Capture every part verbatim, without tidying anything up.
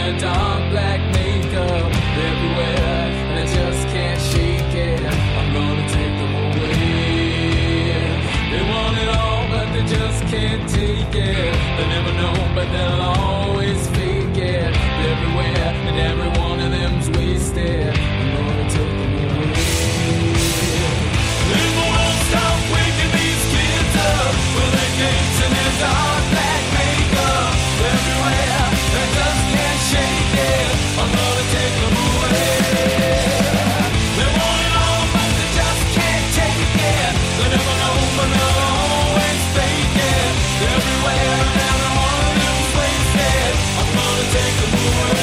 their dark black makeup everywhere, and I just can't shake it. I'm gonna take them away. They want it all, but they just can't take it. They never know, but they'll always fake it. Everywhere, and every one of them's wasted. I'm gonna take them away. If the world stop waking these kids up with their gates and their dark black makeup everywhere, they just can't shake it. I'm gonna take them away. They want it all, but they just can't take it. They never know, but they'll always fake it. Everywhere, and every one of them's wasted. I'm gonna take them away.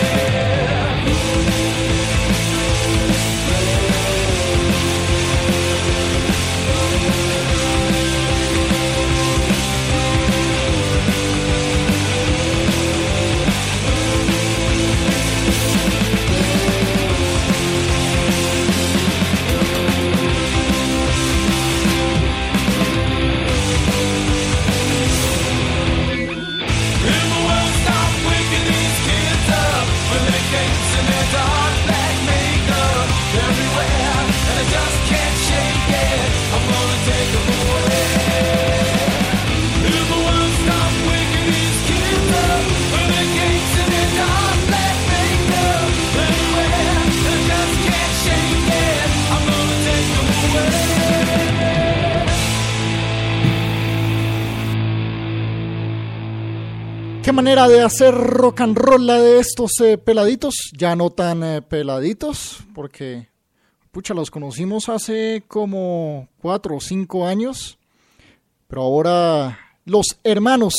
Qué manera de hacer rock and roll la de estos eh, peladitos, ya no tan eh, peladitos, porque pucha, los conocimos hace como cuatro o cinco años, pero ahora los hermanos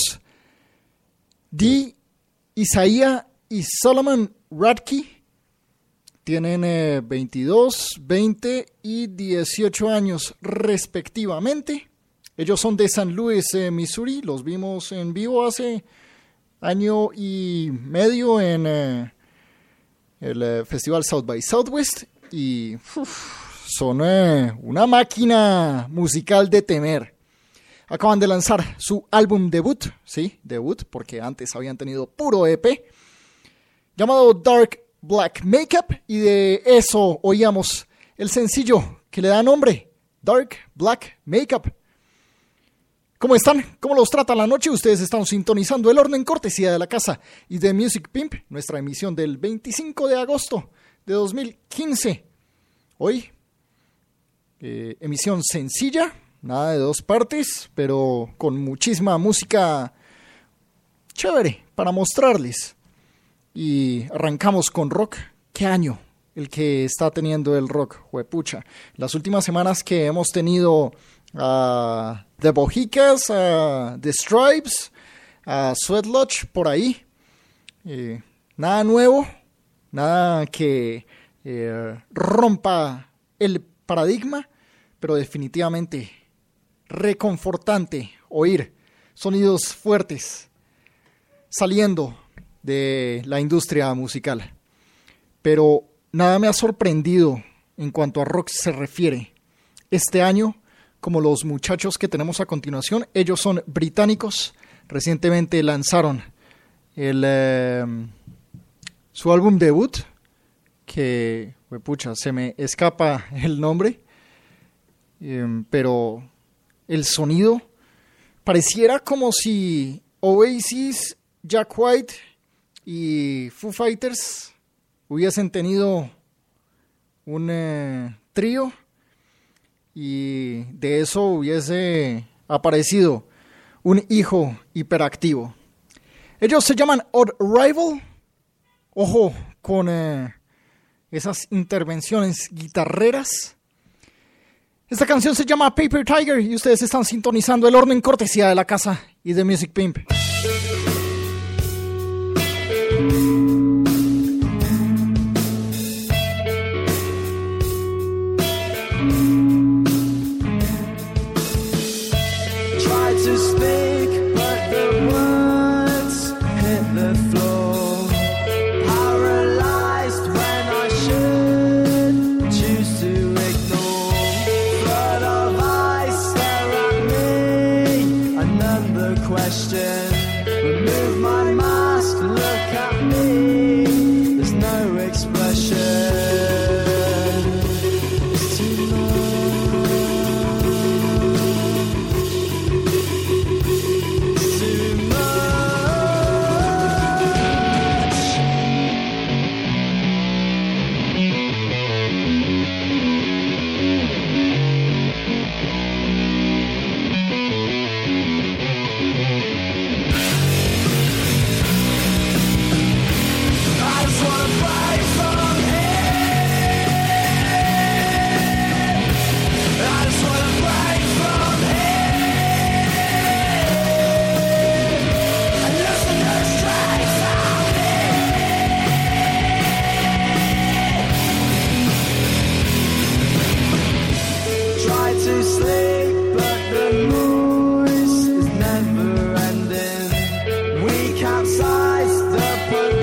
Dee, Isaiah y Solomon Radke tienen eh, veintidós, veinte y dieciocho años respectivamente. Ellos son de San Luis, eh, Missouri, los vimos en vivo hace año y medio en eh, el eh, festival South by Southwest y uf, son eh, una máquina musical de temer. Acaban de lanzar su álbum debut, sí, debut, porque antes habían tenido puro E P, llamado Dark Black Makeup, y de eso oíamos el sencillo que le da nombre, Dark Black Makeup. ¿Cómo están? ¿Cómo los trata la noche? Ustedes están sintonizando El Orden, cortesía de la casa y de Music Pimp, nuestra emisión del veinticinco de agosto de dos mil quince. Hoy, eh, emisión sencilla, nada de dos partes, pero con muchísima música chévere para mostrarles. Y arrancamos con rock. ¿Qué año el que está teniendo el rock? Juepucha. Las últimas semanas que hemos tenido Uh, The Bojicas, uh, The Stripes, uh, Sweat Lodge, por ahí. Eh, nada nuevo, nada que eh, rompa el paradigma, pero definitivamente reconfortante oír sonidos fuertes saliendo de la industria musical. Pero nada me ha sorprendido en cuanto a rock se refiere este año como los muchachos que tenemos a continuación. Ellos son británicos, recientemente lanzaron el, eh, su álbum debut, que, pucha, se me escapa el nombre, eh, pero el sonido pareciera como si Oasis, Jack White y Foo Fighters hubiesen tenido un eh, trío, y de eso hubiese aparecido un hijo hiperactivo. Ellos se llaman Odd Rival. Ojo con eh, esas intervenciones guitarreras. Esta canción se llama Paper Tiger y ustedes están sintonizando El Orden, cortesía de la casa y de Music Pimp. Question, remove my mask, look at me.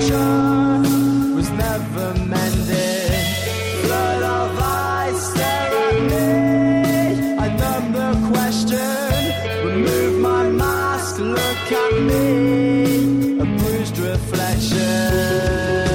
future was never mended. Flood of ice stare at me. I numb the question. Remove my mask, look at me. A bruised reflection.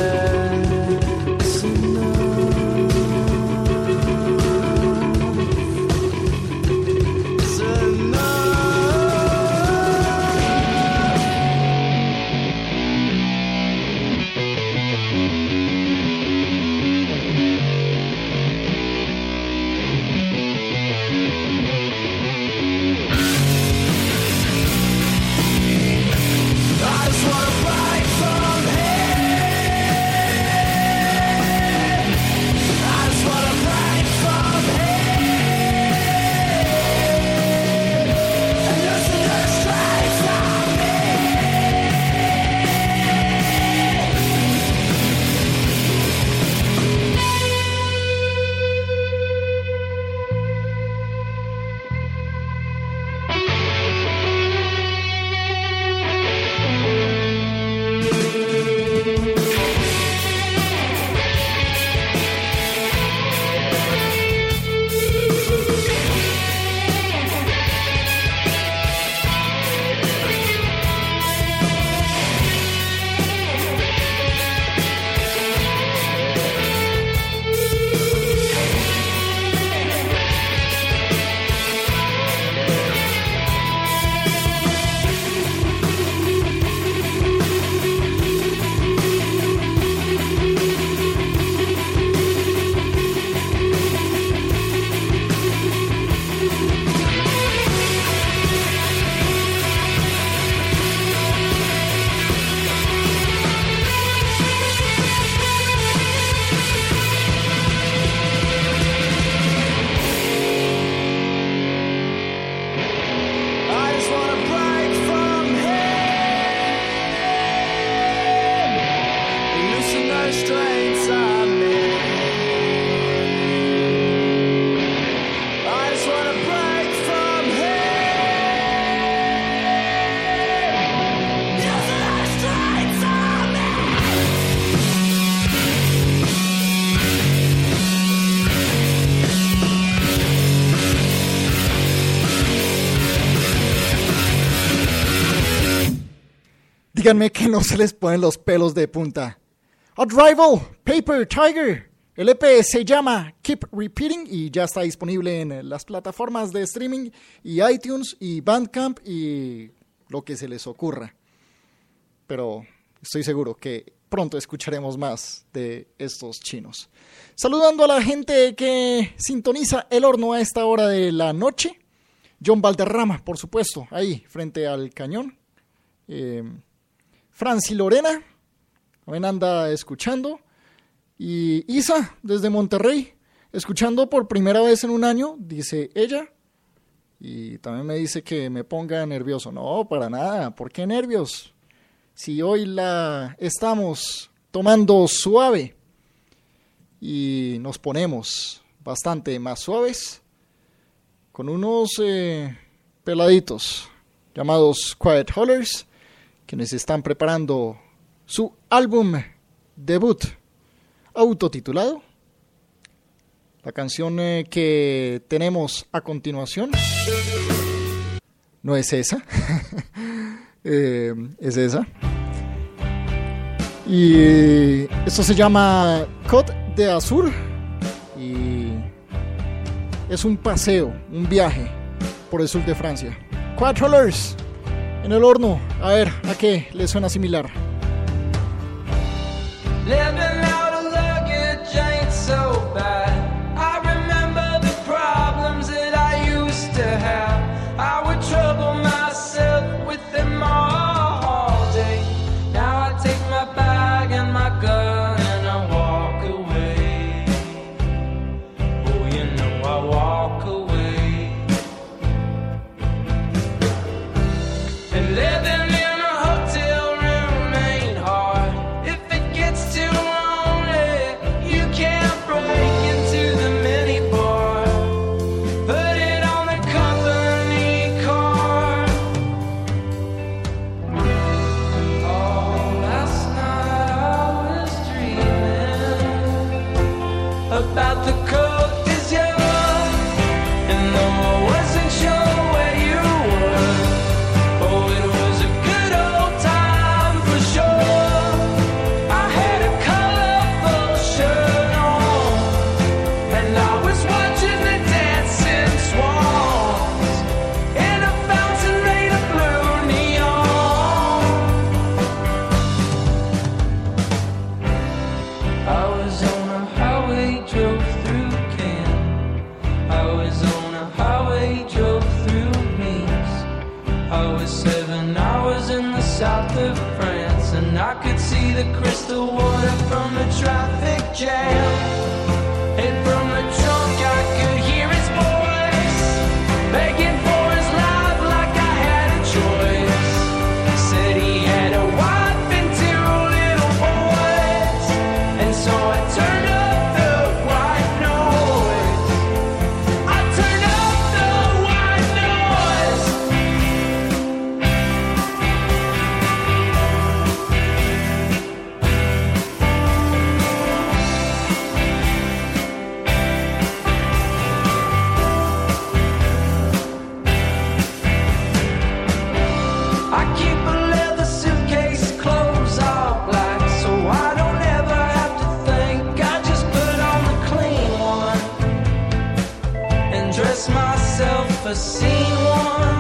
Díganme que no se les ponen los pelos de punta. Arrival, Paper Tiger. El E P se llama Keep Repeating y ya está disponible en las plataformas de streaming y iTunes y Bandcamp y lo que se les ocurra. Pero estoy seguro que pronto escucharemos más de estos chinos. Saludando a la gente que sintoniza el horno a esta hora de la noche. John Valderrama, por supuesto, ahí frente al cañón. Eh, Franci Lorena, también anda escuchando. Y Isa, desde Monterrey, escuchando por primera vez en un año, dice ella. Y también me dice que me ponga nervioso. No, para nada. ¿Por qué nervios? Si hoy la estamos tomando suave y nos ponemos bastante más suaves con unos eh, peladitos llamados Quiet Hollers, quienes están preparando su álbum debut autotitulado. La canción eh, que tenemos a continuación no es esa, eh, es esa. Y esto se llama Côte d'Azur y es un paseo, un viaje por el sur de Francia. Quiet Hollers en el horno, a ver a qué le suena similar. Living out of luggage ain't so bad. I remember the problems that I used to have. I would trouble myself with them all day. Now I take my bag and my gun and I walk away. Oh, you know I walk away. And living in a hotel room ain't hard. If it gets too and I could see the crystal water from the traffic jam. And from the trunk I could hear his voice, begging for his life like I had a choice. Said he had a wife and two little boys, and so I turned up the white noise. I turned up the white noise. I keep a leather suitcase, clothes all black, so I don't ever have to think. I just put on the clean one and dress myself for scene one.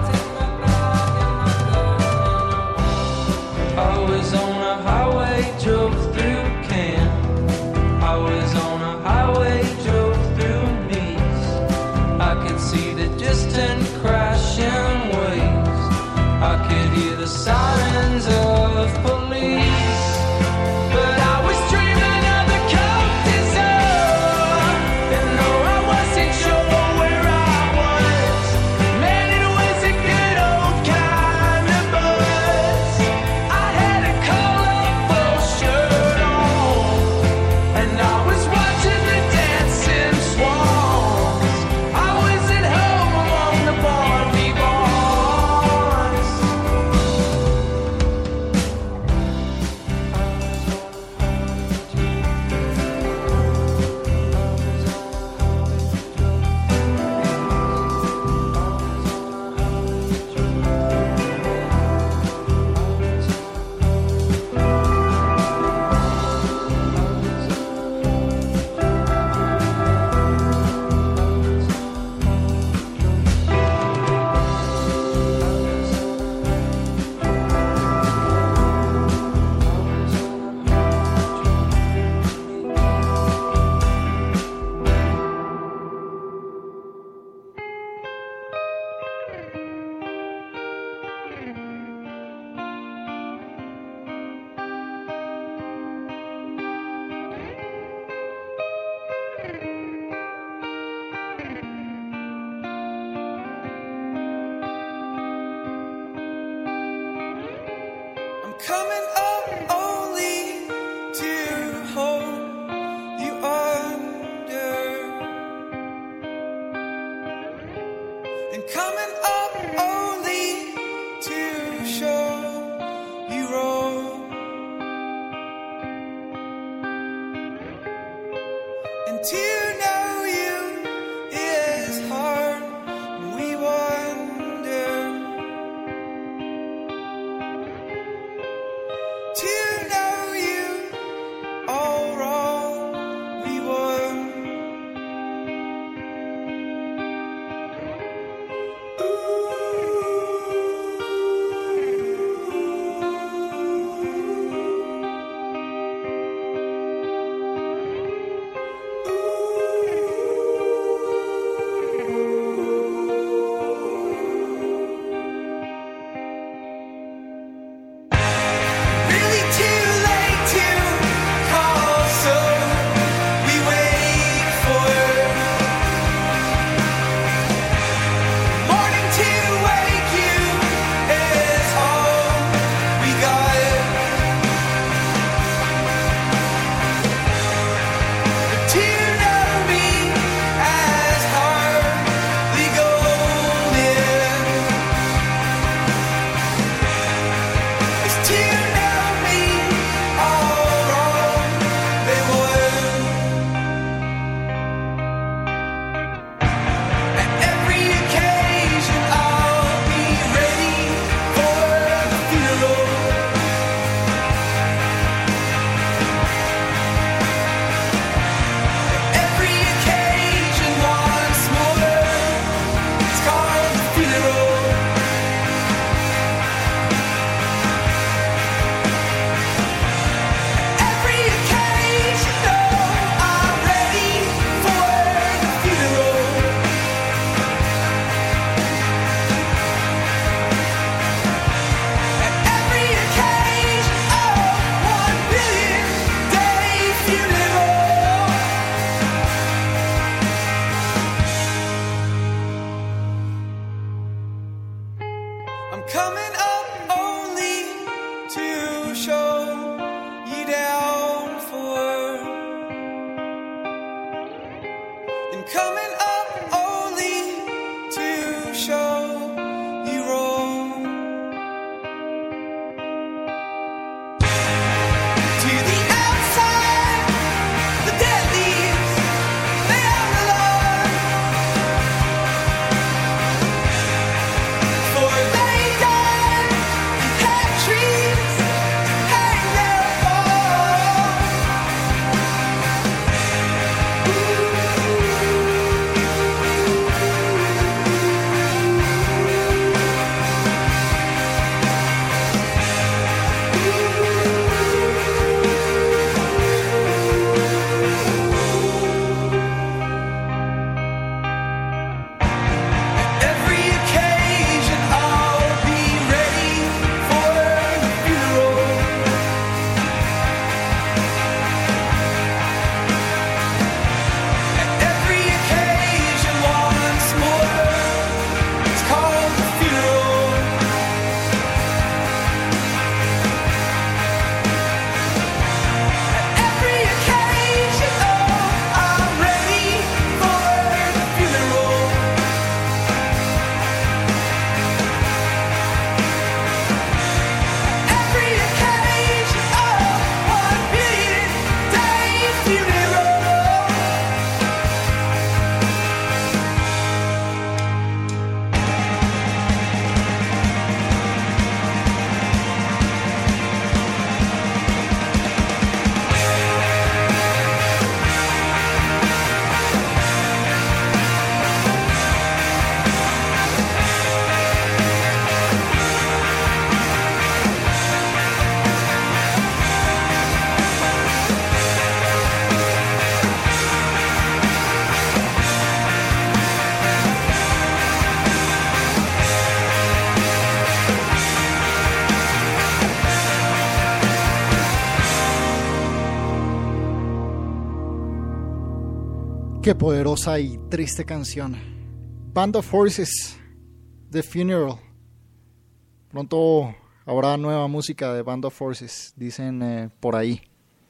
I was on a highway, drove through Cannes. I was on a highway, drove through Nice. I could see the distant crashing waves. I could hear the sirens of police. But I was dreaming of the Côte d'Azur, and though I wasn't sure where I was, man, it was a good old kind of buzz. I had a colorful shirt on, and I was watching the dancing swans. I was at home among the Barbie boys. I'm coming up only to hold you under, and coming up only to show you wrong, and to know you is hard. We wonder. To know you all wrong, we won. Ooh. Ooh. show you down for, and coming up only to show you wrong. To the outside, the dead leaves, they are alive, for they died and had trees hang their fall. Every occasion I'll be ready for the funeral. At every occasion once more, it's called the funeral. At every occasion, oh, I'm ready for the funeral. Every occasion, oh, one billion day funeral. Qué poderosa y triste canción. Band of Horses, The Funeral. Pronto habrá nueva música de Band of Horses, dicen eh, por ahí.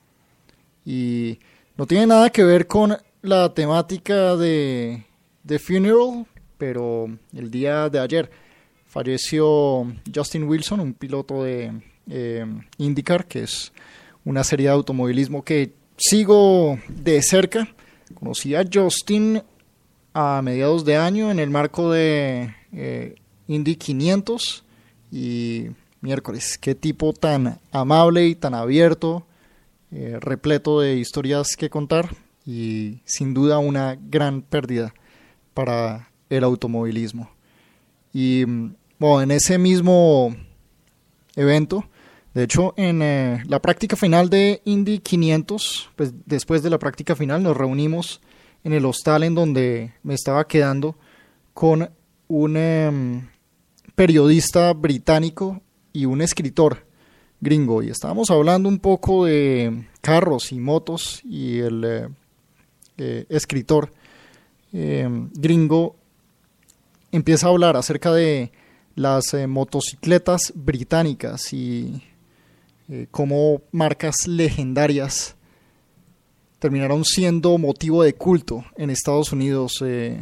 Y no tiene nada que ver con la temática de The Funeral, pero el día de ayer falleció Justin Wilson, un piloto de eh, IndyCar, que es una serie de automovilismo que sigo de cerca. Conocí a Justin a mediados de año en el marco de eh, Indy quinientos y miércoles, qué tipo tan amable y tan abierto, eh, repleto de historias que contar y sin duda una gran pérdida para el automovilismo. Y bueno, en ese mismo evento, de hecho, en eh, la práctica final de Indy quinientos, pues después de la práctica final nos reunimos en el hostal en donde me estaba quedando con un eh, periodista británico y un escritor gringo. Y estábamos hablando un poco de carros y motos y el eh, eh, escritor eh, gringo empieza a hablar acerca de las eh, motocicletas británicas y Eh, cómo marcas legendarias terminaron siendo motivo de culto en Estados Unidos, eh,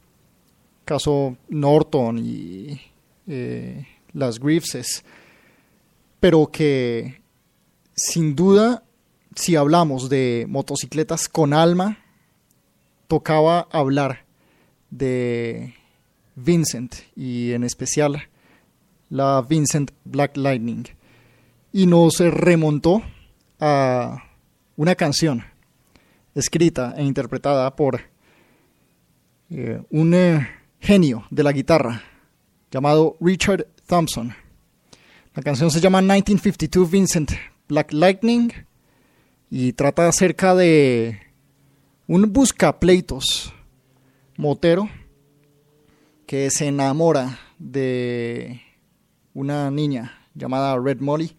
caso Norton y eh, las Greaves, pero que sin duda, si hablamos de motocicletas con alma, tocaba hablar de Vincent y en especial la Vincent Black Lightning. Y nos remontó a una canción escrita e interpretada por eh, un eh, genio de la guitarra llamado Richard Thompson. La canción se llama nineteen fifty-two Vincent Black Lightning y trata acerca de un buscapleitos motero que se enamora de una niña llamada Red Molly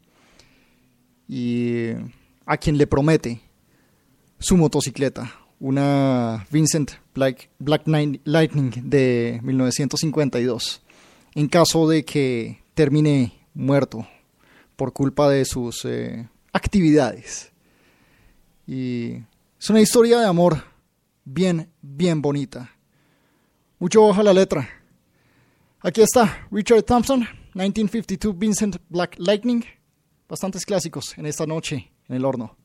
y a quien le promete su motocicleta, una Vincent Black, Black Lightning de mil novecientos cincuenta y dos, en caso de que termine muerto por culpa de sus eh, actividades. Y es una historia de amor bien, bien bonita. Mucho ojo a la letra. Aquí está Richard Thompson, nineteen fifty-two Vincent Black Lightning. Bastantes clásicos en esta noche en el horno.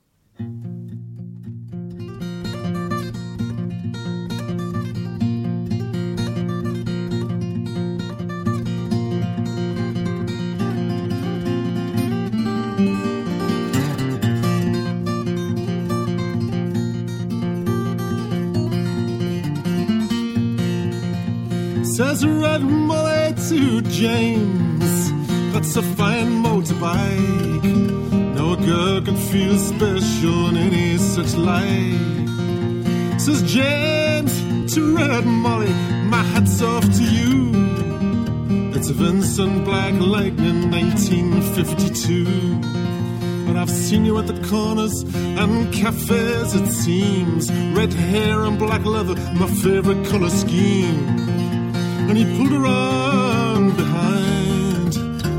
Says Red Molly to James, that's a fine motorbike. No girl can feel special in any such light. Says James to Red Molly, my hat's off to you. It's a Vincent Black Lightning nineteen fifty-two. But I've seen you at the corners and cafes, it seems. Red hair and black leather, my favorite color scheme. And he pulled around behind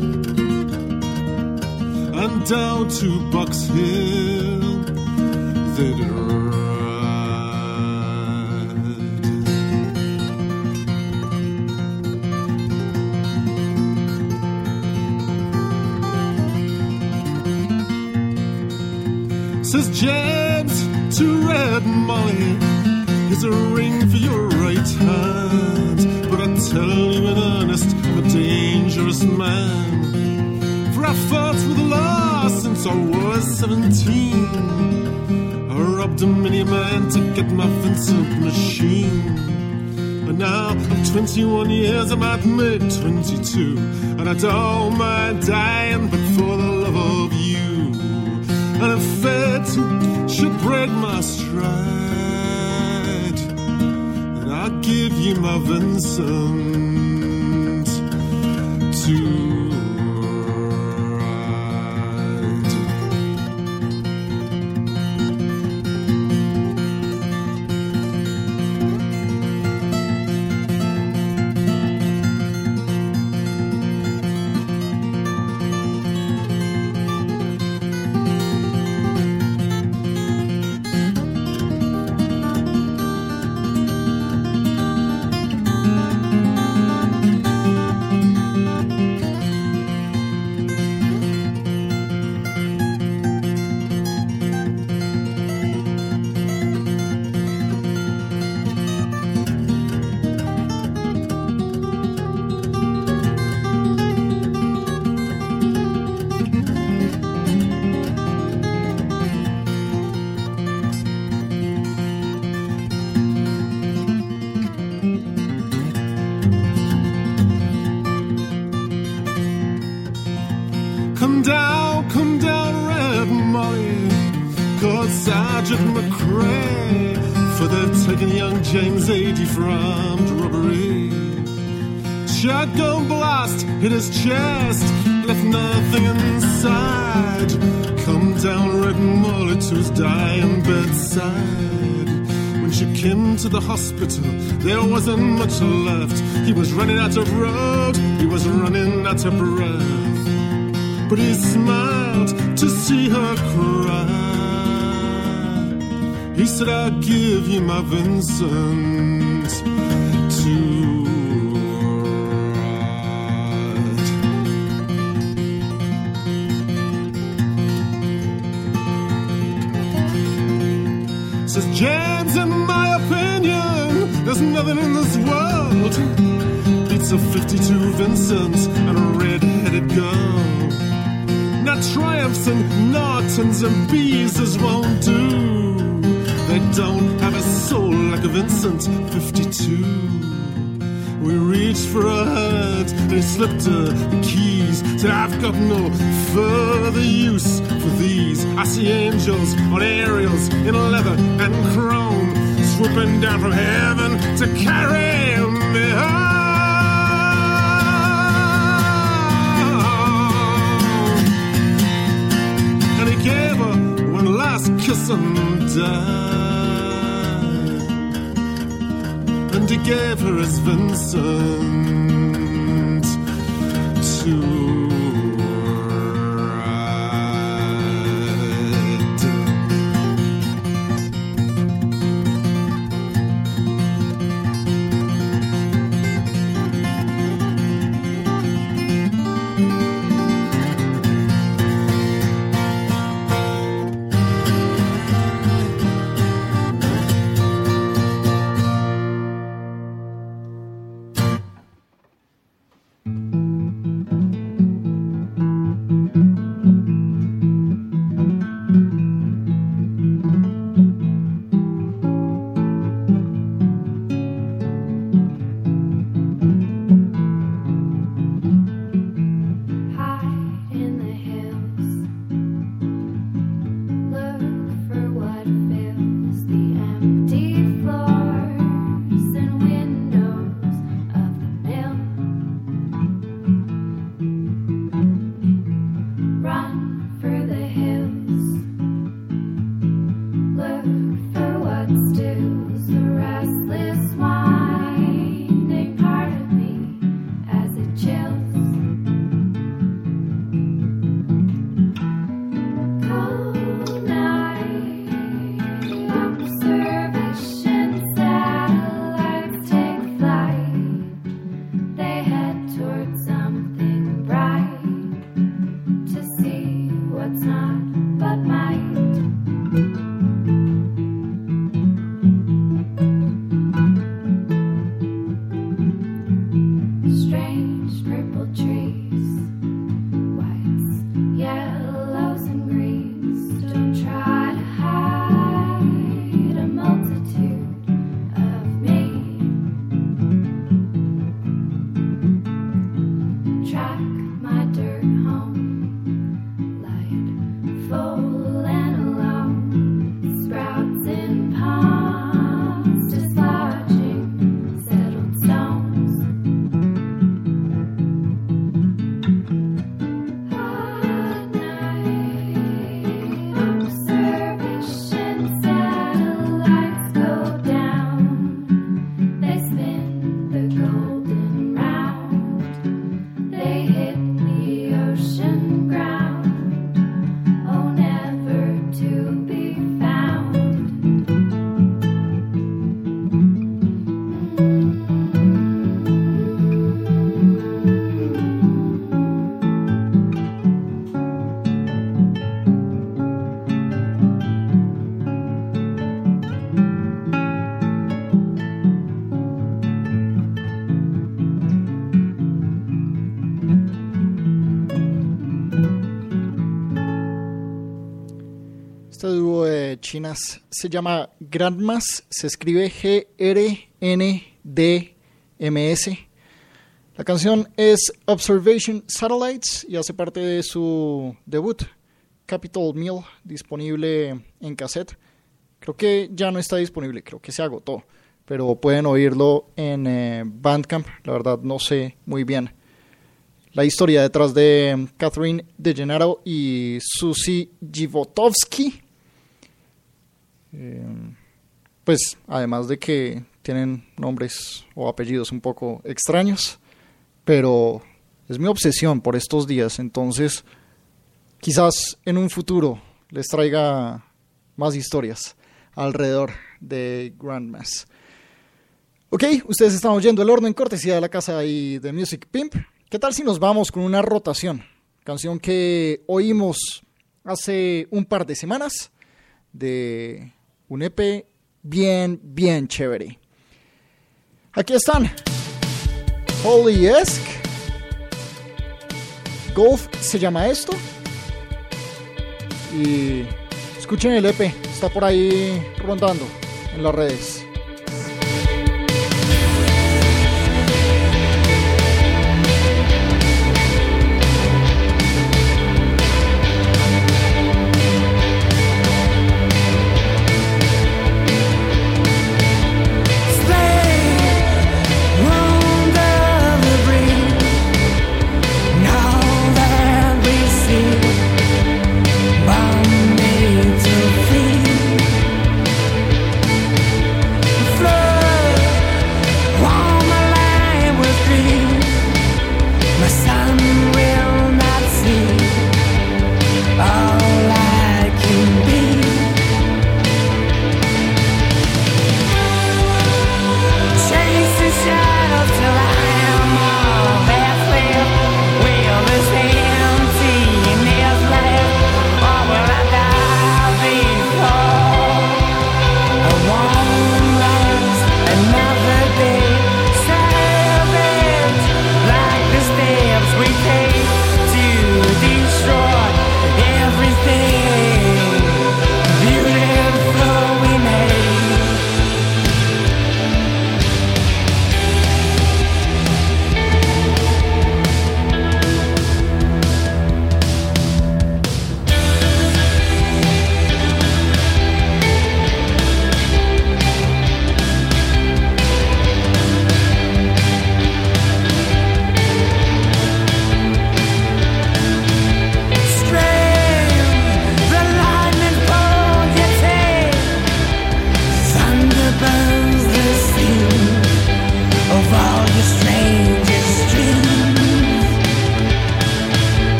and down to Box Hill they did ride. Says James to Red Molly, here's a ring for your right hand. But I tell you in earnest, I'm a dangerous man. For I fought with the law since I was seventeen. I robbed a miniman to get my Vincent machine. And now I'm twenty-one years, I might make twenty-two. And I don't mind dying, but for the love of you. And if fate should break my stride, I'll give you my Vincent to ride. Come down, come down, Red Molly, called Sergeant McCrae, for they've taken young James A. deframed robbery. Shotgun blast hit his chest, left nothing inside. Come down, Red Molly, to his dying bedside. When she came to the hospital, there wasn't much left. He was running out of road, he was running out of breath. But he smiled to see her cry. He said, I'll give you my Vincent to ride. Says James, in my opinion, there's nothing in this world beats a fifty-two Vincent and a red-headed girl. Now Triumphs and Nortons and Beezers won't do. They don't have a soul like a Vincent fifty-two. We reached for her hand and he slipped her the keys. Said, I've got no further use for these. I see angels on aerials in leather and chrome, swooping down from heaven to carry me home. Gave her one last kiss and died. And he gave her his Vincent to ride. but might. Strange purple trees, whites, yellows, and greens. Don't try to hide a multitude of me. Track my dirt home, light, full and alone. Sprouts in ponds, dislodging settled stones. Hot night observation satellites go down. They spin the golden round. They hit the ocean ground. Oh, never to be found. Este dúo de chinas se llama Grandmas, se escribe G R N D M S. La canción es Observation Satellites y hace parte de su debut, Capital Meal, disponible en cassette. Creo que ya no está disponible, creo que se agotó, pero pueden oírlo en eh, Bandcamp. La verdad no sé muy bien la historia detrás de Catherine DeGennaro y Susie Jivotovsky. Eh, pues además de que tienen nombres o apellidos un poco extraños, pero es mi obsesión por estos días, entonces quizás en un futuro les traiga más historias alrededor de Grandmas. Ok, ustedes están oyendo El Horno en cortesía de la casa y de Music Pimp. ¿Qué tal si nos vamos con una rotación? Canción que oímos hace un par de semanas de un E P bien, bien chévere. Aquí están. Holy-esque. Golf se llama esto. Y escuchen el E P. Está por ahí rondando en las redes. Made to feel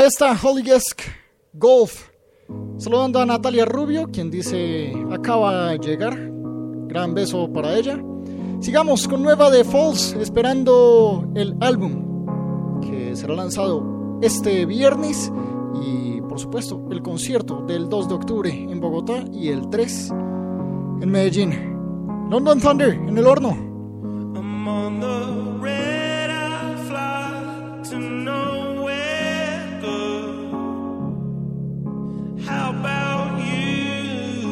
Ahí está Holygesk Golf. Saludando a Natalia Rubio, quien dice acaba de llegar. Gran beso para ella. Sigamos con nueva de Falls, esperando el álbum que será lanzado este viernes. Y por supuesto el concierto del dos de octubre en Bogotá y el tres en Medellín. London Thunder en el horno. I'm on the red eye flight to nowhere good. How about you?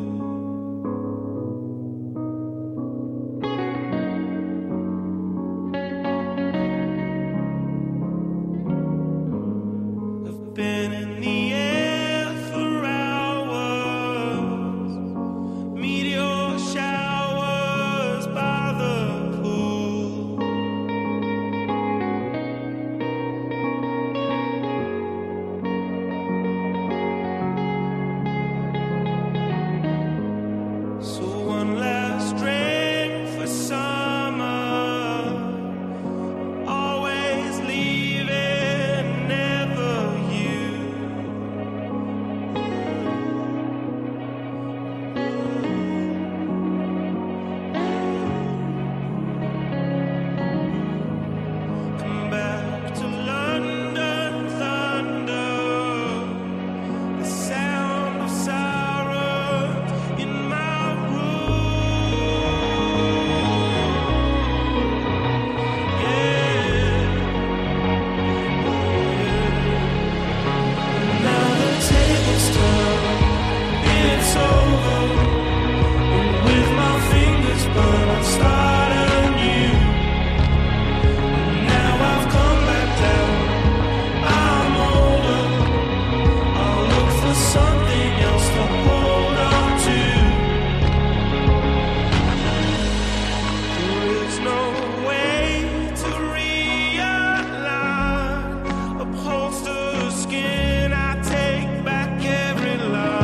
I've been in the air for hours, meteor showers by the pool. So one last drink for summer, always leaving, never you. Come back to London thunder, the sound of sirens in my room. Yeah. Now the table's turned, it's over. And with my fingers burned, I'll start anew. Now I've come back down, I'm older. I'll look for something else to hold on to. There is no way to realign. Upholster skin, I take back every line.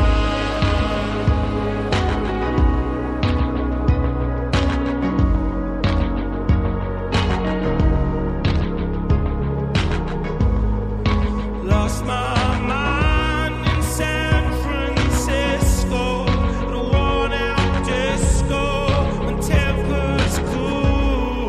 Lost my mind in San Francisco, at a worn-out disco when tempers cool.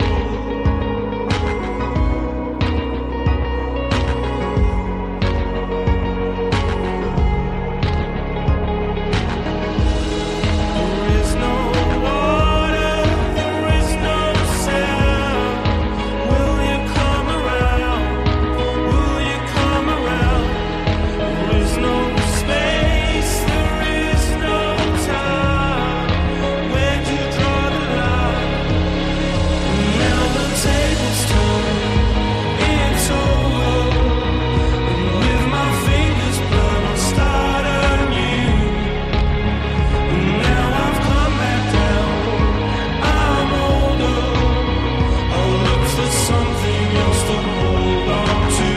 There is no water, there is no sound. Will you come around? Will you come around? There is no space, there is no time. Where'd you draw the line? Now the table's turned, it's over. And with my fingers burned, I'll start anew. And now I've come back down, I'm older. I'll look for something else to hold on to.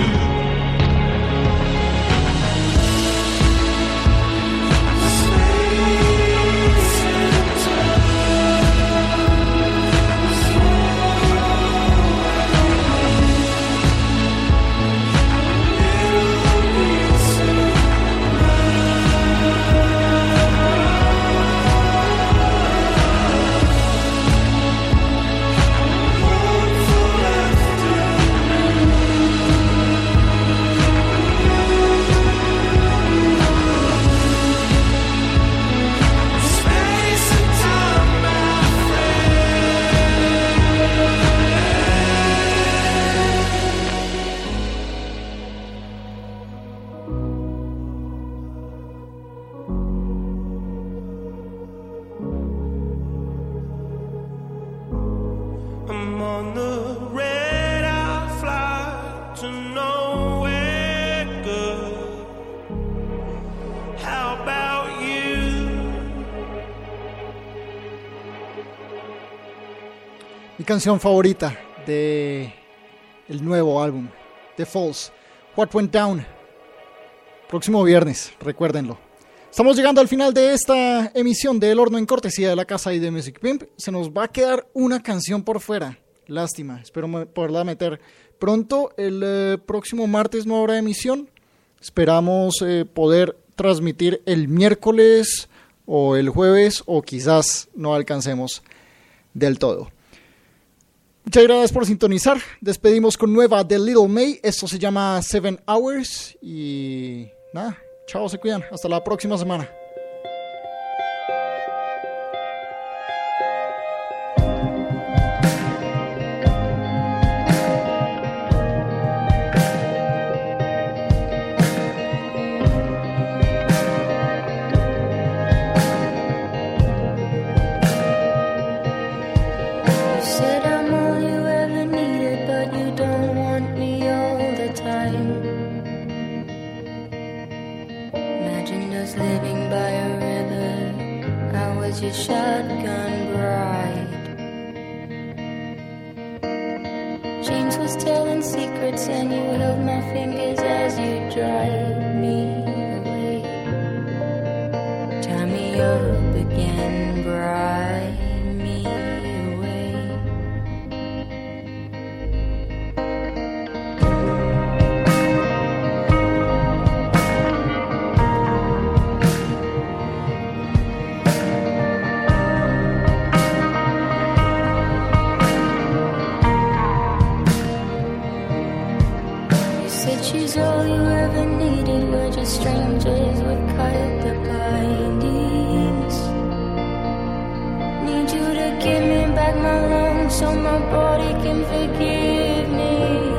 Space and space and time, my I'm on the red eye flight to nowhere good. How about you? Mi canción favorita de el nuevo álbum The Falls, What Went Down. Próximo viernes, recuérdenlo. Estamos llegando al final de esta emisión de El Horno en cortesía de la casa y de Music Pimp. Se nos va a quedar una canción por fuera. Lástima, espero me- poderla meter pronto. El eh, próximo martes no habrá emisión. Esperamos eh, poder transmitir el miércoles o el jueves, o quizás no alcancemos del todo. Muchas gracias por sintonizar. Despedimos con nueva de Little May. Esto se llama Seven Hours. Y nada, chao, se cuidan. Hasta la próxima semana. You said I'm all you ever needed, but you don't want me all the time. Imagine us living by a river. How was your shotgun bright? James was telling secrets, and you held my fingers as you drive me away. Tie me up again, bright me away. You said she's all you ever needed. We're just strangers, we've cut the bindings. Need you to give me back my lungs so my body can forgive me.